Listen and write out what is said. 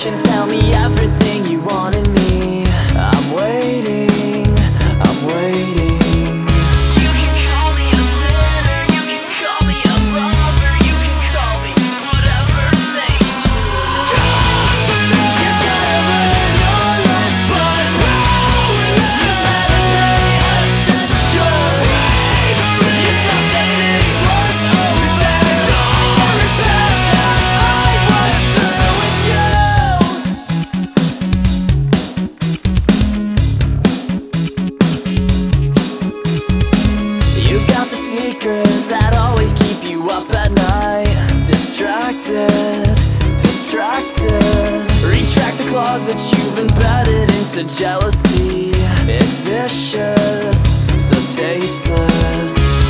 attention, tell me everything you want in me. I'm waiting, I'm waiting. You can call me a sinner, you can call me a lover, you can call me whatever thing. Confident, you gotta live your life, but powerless. You better pay attention. Bravery, you thought that this was over. Never said that I was through with you. You've got the secrets that always keep you up at night. Distracted, distracted. Retract the claws that you've embedded into jealousy. It's vicious, so tasteless.